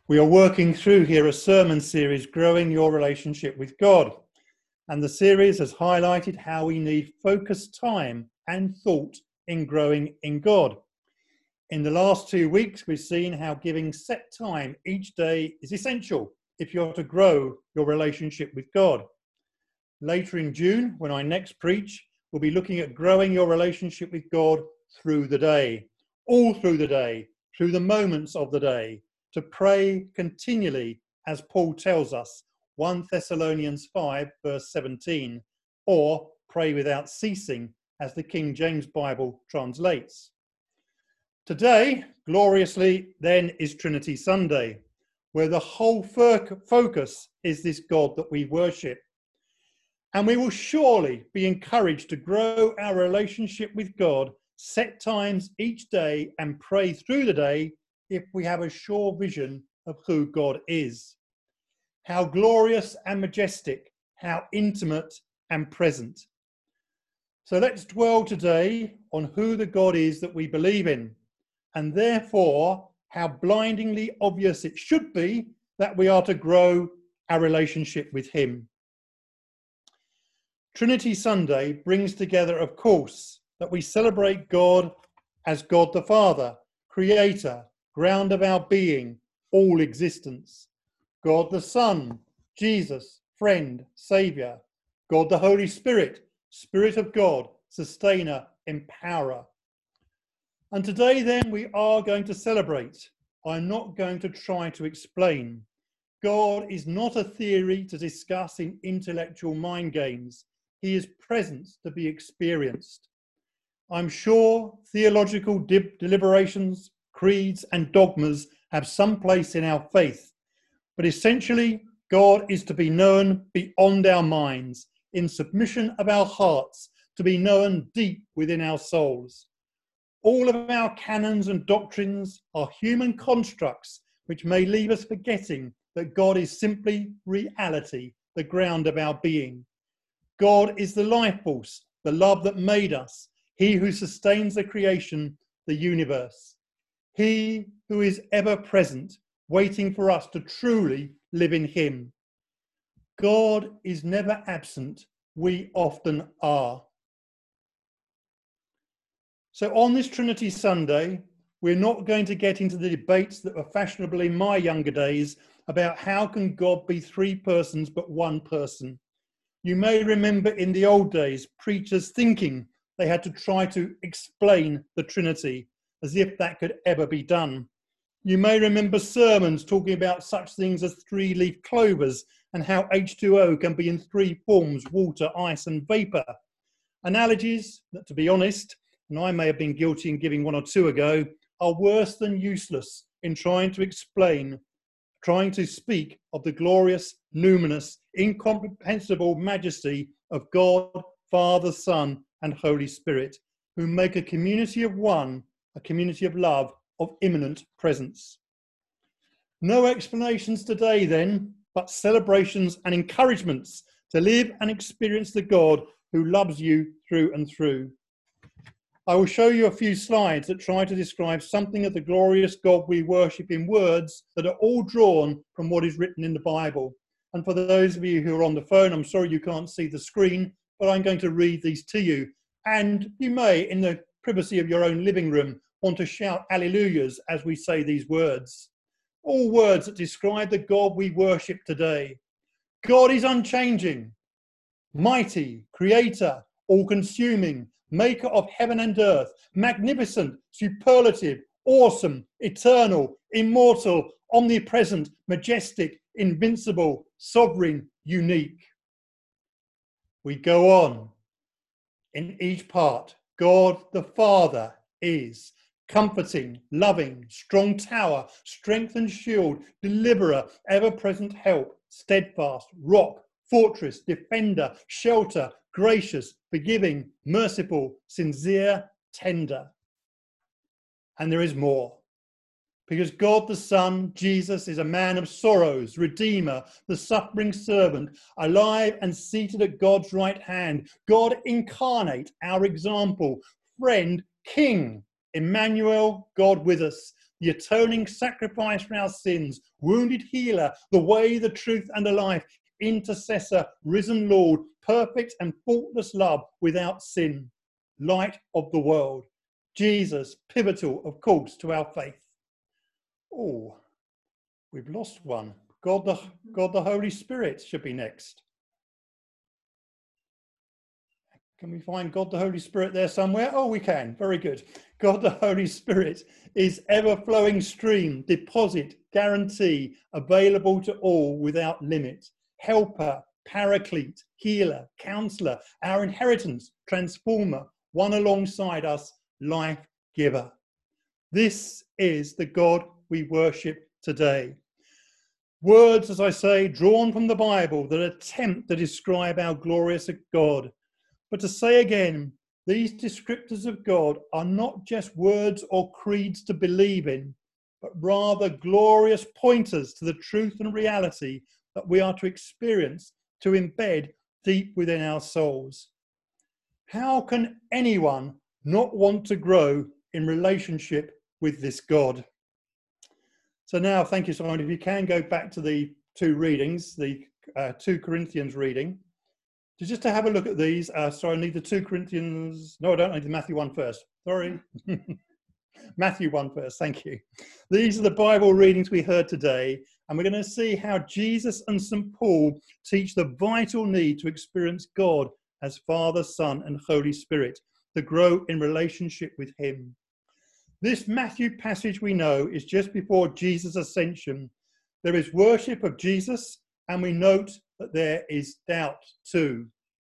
We are working through here a sermon series, Growing Your Relationship with God. And the series has highlighted how we need focused time and thought in growing in God. In the last 2 weeks, we've seen how giving set time each day is essential if you're to grow your relationship with God. Later in June, when I next preach, we'll be looking at growing your relationship with God through the day, all through the day, through the moments of the day, to pray continually, as Paul tells us, 1 Thessalonians 5, verse 17, or pray without ceasing, as the King James Bible translates. Today, gloriously, then, is Trinity Sunday, where the whole focus is this God that we worship. And we will surely be encouraged to grow our relationship with God, set times each day and pray through the day if we have a sure vision of who God is. How glorious and majestic, how intimate and present. So let's dwell today on who the God is that we believe in, and therefore how blindingly obvious it should be that we are to grow our relationship with him. Trinity Sunday brings together, of course, that we celebrate God as God the Father, Creator, ground of our being, all existence. God the Son, Jesus, friend, Saviour. God the Holy Spirit, Spirit of God, sustainer, empowerer. And today then we are going to celebrate. I'm not going to try to explain. God is not a theory to discuss in intellectual mind games. He is present to be experienced. I'm sure theological deliberations, creeds and dogmas have some place in our faith, but essentially God is to be known beyond our minds, in submission of our hearts, to be known deep within our souls. All of our canons and doctrines are human constructs which may leave us forgetting that God is simply reality, the ground of our being. God is the life force, the love that made us, he who sustains the creation, the universe. He who is ever present, waiting for us to truly live in him. God is never absent, we often are. So on this Trinity Sunday, we're not going to get into the debates that were fashionable in my younger days about how can God be three persons but one person. You may remember in the old days, preachers thinking they had to try to explain the Trinity, as if that could ever be done. You may remember sermons talking about such things as three-leaf clovers and how H2O can be in three forms, water, ice and vapour. Analogies that, to be honest, and I may have been guilty in giving one or two ago, are worse than useless in trying to speak of the glorious, numinous, incomprehensible majesty of God, Father, Son, and Holy Spirit, who make a community of one, a community of love, of immanent presence. No explanations today then, but celebrations and encouragements to live and experience the God who loves you through and through. I will show you a few slides that try to describe something of the glorious God we worship in words that are all drawn from what is written in the Bible. And for those of you who are on the phone, I'm sorry you can't see the screen, but I'm going to read these to you. And you may, in the privacy of your own living room, want to shout alleluias as we say these words. All words that describe the God we worship today. God is unchanging, mighty, creator, all-consuming, maker of heaven and earth, magnificent, superlative, awesome, eternal, immortal, omnipresent, majestic, invincible, sovereign, unique. We go on. In each part, God the Father is comforting, loving, strong tower, strength and shield, deliverer, ever-present help, steadfast, rock, fortress, defender, shelter, gracious, forgiving, merciful, sincere, tender. And there is more. Because God the Son, Jesus, is a man of sorrows, redeemer, the suffering servant, alive and seated at God's right hand, God incarnate, our example, friend, king, Emmanuel, God with us, the atoning sacrifice for our sins, wounded healer, the way, the truth and the life, intercessor, risen Lord, perfect and faultless love without sin, light of the world. Jesus, pivotal, of course, to our faith. Oh, we've lost one. God the Holy Spirit should be next. Can we find God the Holy Spirit there somewhere? Oh, we can. Very good. God the Holy Spirit is ever-flowing stream, deposit, guarantee, available to all without limit. Helper, paraclete, healer, counsellor, our inheritance, transformer, one alongside us, life giver. This is the God we worship today. Words, as I say, drawn from the Bible that attempt to describe our glorious God. But to say again, these descriptors of God are not just words or creeds to believe in, but rather glorious pointers to the truth and reality that we are to experience, to embed deep within our souls. How can anyone not want to grow in relationship with this God? So now, thank you, Simon. If you can go back to the two readings, the 2 Corinthians reading, just to have a look at these. Sorry, I need the 2 Corinthians. No, I don't need the Matthew 1 first. Sorry. Matthew 1 first. Thank you. These are the Bible readings we heard today, and we're going to see how Jesus and St. Paul teach the vital need to experience God as Father, Son, and Holy Spirit, to grow in relationship with Him. This Matthew passage we know is just before Jesus' ascension. There is worship of Jesus, and we note that there is doubt too.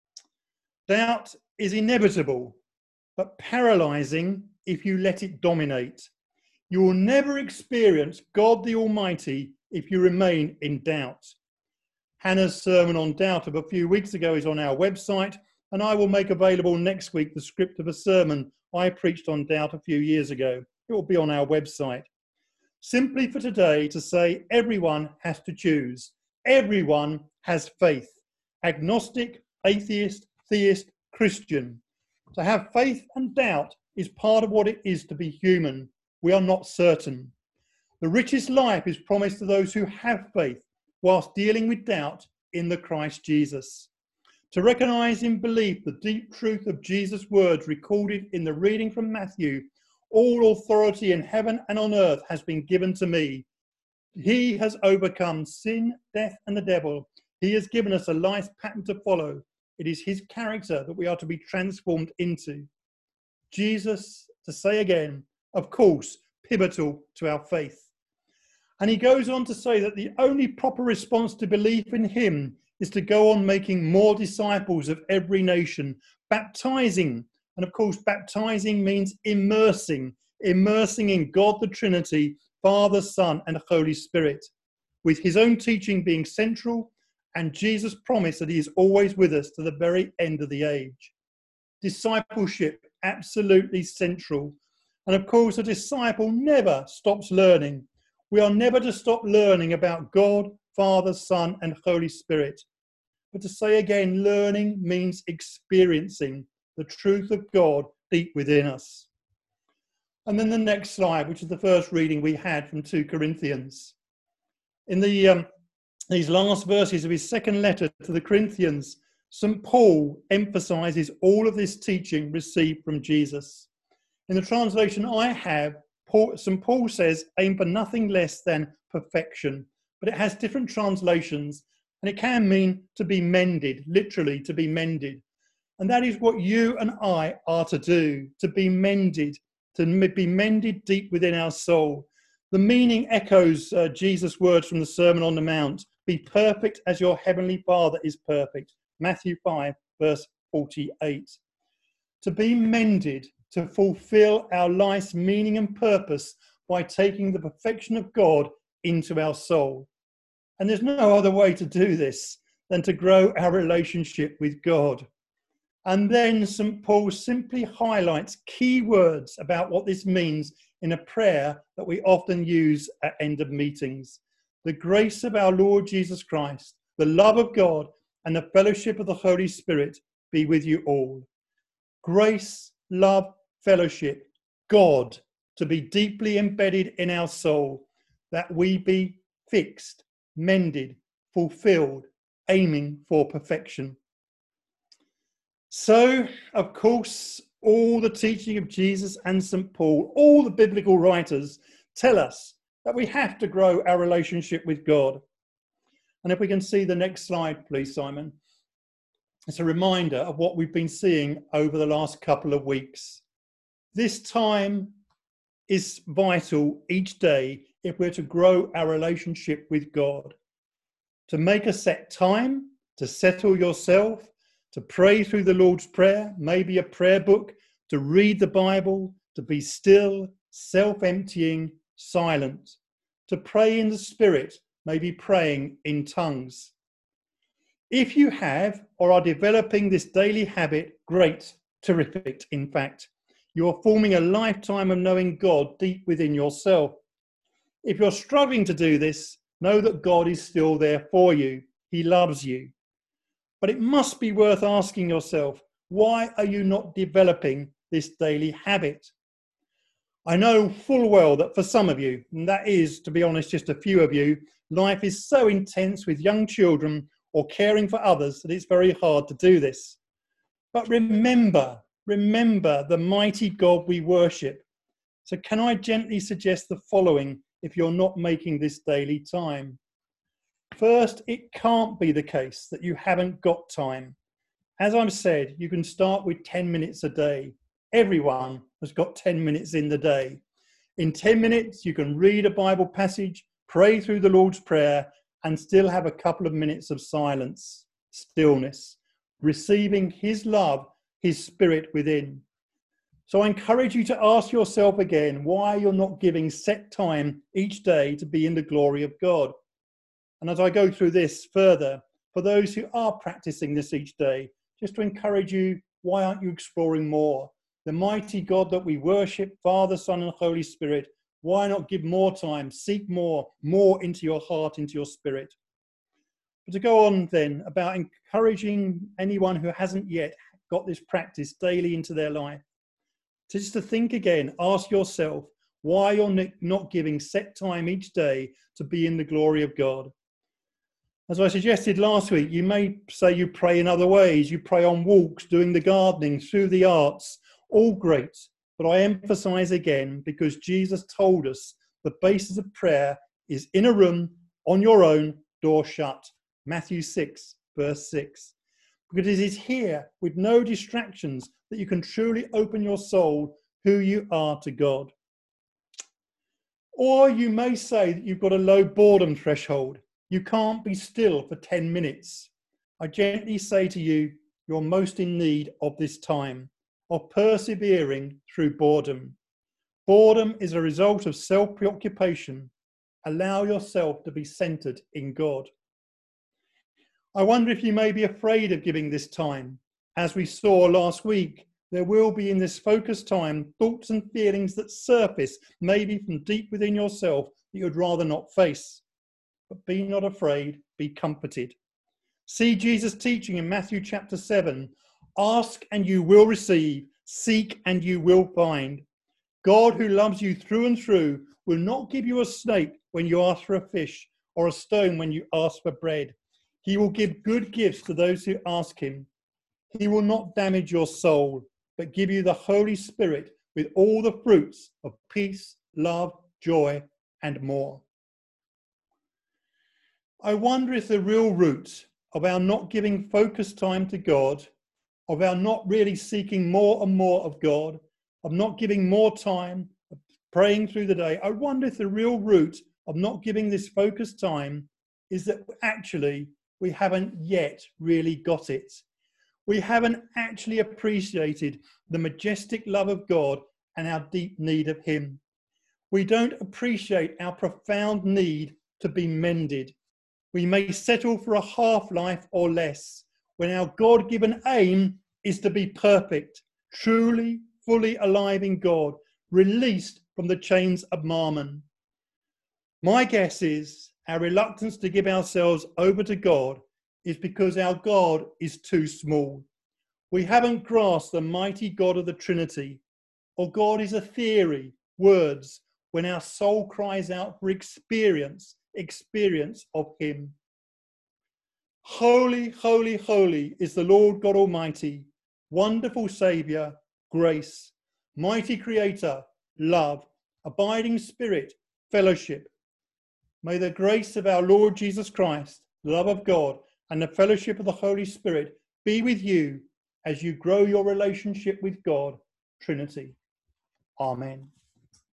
Doubt is inevitable, but paralyzing if you let it dominate. You will never experience God the Almighty if you remain in doubt. Hannah's sermon on doubt of a few weeks ago is on our website, and I will make available next week the script of a sermon I preached on doubt a few years ago. It will be on our website. Simply for today to say everyone has to choose. Everyone has faith. Agnostic, atheist, theist, Christian. To have faith and doubt is part of what it is to be human. We are not certain. The richest life is promised to those who have faith whilst dealing with doubt in the Christ Jesus. To recognise in belief the deep truth of Jesus' words recorded in the reading from Matthew, all authority in heaven and on earth has been given to me. He has overcome sin, death and the devil. He has given us a life pattern to follow. It is his character that we are to be transformed into. Jesus, to say again, of course, pivotal to our faith. And he goes on to say that the only proper response to belief in him is to go on making more disciples of every nation, baptizing. And of course, baptizing means immersing in God the Trinity, Father, Son, and Holy Spirit, with his own teaching being central and Jesus' promise that he is always with us to the very end of the age. Discipleship, absolutely central. And of course, a disciple never stops learning. We are never to stop learning about God, Father, Son, and Holy Spirit. But to say again, learning means experiencing the truth of God deep within us. And then the next slide, which is the first reading we had from 2 Corinthians. In these last verses of his second letter to the Corinthians, St. Paul emphasizes all of this teaching received from Jesus. In the translation I have, St. Paul says, aim for nothing less than perfection, but it has different translations, and it can mean to be mended, literally to be mended. And that is what you and I are to do, to be mended deep within our soul. The meaning echoes Jesus' words from the Sermon on the Mount, be perfect as your heavenly Father is perfect. Matthew 5, verse 48. To be mended, to fulfill our life's meaning and purpose by taking the perfection of God into our soul. And there's no other way to do this than to grow our relationship with God. And then St. Paul simply highlights key words about what this means in a prayer that we often use at end of meetings. The grace of our Lord Jesus Christ, the love of God, and the fellowship of the Holy Spirit be with you all. Grace, love, fellowship, God to be deeply embedded in our soul, that we be fixed, mended, fulfilled, aiming for perfection. So, of course, all the teaching of Jesus and St. Paul, all the biblical writers tell us that we have to grow our relationship with God. And if we can see the next slide, please, Simon. It's a reminder of what we've been seeing over the last couple of weeks. This time is vital each day if we're to grow our relationship with God. To make a set time, to settle yourself, to pray through the Lord's Prayer, maybe a prayer book, to read the Bible, to be still, self-emptying, silent, to pray in the Spirit, maybe praying in tongues. If you have or are developing this daily habit, great, terrific, in fact. You are forming a lifetime of knowing God deep within yourself. If you're struggling to do this, know that God is still there for you. He loves you. But it must be worth asking yourself, why are you not developing this daily habit? I know full well that for some of you, and that is, to be honest, just a few of you, life is so intense with young children or caring for others that it's very hard to do this. But remember the mighty God we worship. So can I gently suggest the following if you're not making this daily time? First, it can't be the case that you haven't got time. As I've said, you can start with 10 minutes a day. Everyone has got 10 minutes in the day. In 10 minutes, you can read a Bible passage, pray through the Lord's Prayer, and still have a couple of minutes of silence, stillness, receiving His love, His Spirit within. So I encourage you to ask yourself again why you're not giving set time each day to be in the glory of God. And as I go through this further, for those who are practicing this each day, just to encourage you, why aren't you exploring more? The mighty God that we worship, Father, Son, and Holy Spirit, why not give more time, seek more into your heart, into your spirit? But to go on then about encouraging anyone who hasn't yet got this practice daily into their life, just to think again, ask yourself why you're not giving set time each day to be in the glory of God. As I suggested last week, you may say you pray in other ways. You pray on walks, doing the gardening, through the arts, all great. But I emphasize again, because Jesus told us the basis of prayer is in a room, on your own, door shut. Matthew 6, verse 6. Because it is here, with no distractions, that you can truly open your soul, who you are to God. Or you may say that you've got a low boredom threshold. You can't be still for 10 minutes. I gently say to you, you're most in need of this time, of persevering through boredom. Boredom is a result of self-preoccupation. Allow yourself to be centered in God. I wonder if you may be afraid of giving this time. As we saw last week, there will be in this focused time thoughts and feelings that surface, maybe from deep within yourself, that you'd rather not face. But be not afraid, be comforted. See Jesus' teaching in Matthew chapter 7. Ask and you will receive, seek and you will find. God, who loves you through and through, will not give you a snake when you ask for a fish, or a stone when you ask for bread. He will give good gifts to those who ask him. He will not damage your soul, but give you the Holy Spirit with all the fruits of peace, love, joy, and more. I wonder if the real root of our not giving focused time to God, of our not really seeking more and more of God, of not giving more time, of praying through the day, I wonder if the real root of not giving this focused time is that actually we haven't yet really got it. We haven't actually appreciated the majestic love of God and our deep need of him. We don't appreciate our profound need to be mended. We may settle for a half-life or less, when our God-given aim is to be perfect, truly, fully alive in God, released from the chains of Mammon. My guess is our reluctance to give ourselves over to God is because our God is too small. We haven't grasped the mighty God of the Trinity, or God is a theory, words when our soul cries out for experience of him. Holy, holy, holy is the Lord God Almighty, wonderful Saviour, grace, mighty Creator, love, abiding Spirit, fellowship. May the grace of our Lord Jesus Christ, the love of God, and the fellowship of the Holy Spirit be with you as you grow your relationship with God, Trinity. Amen.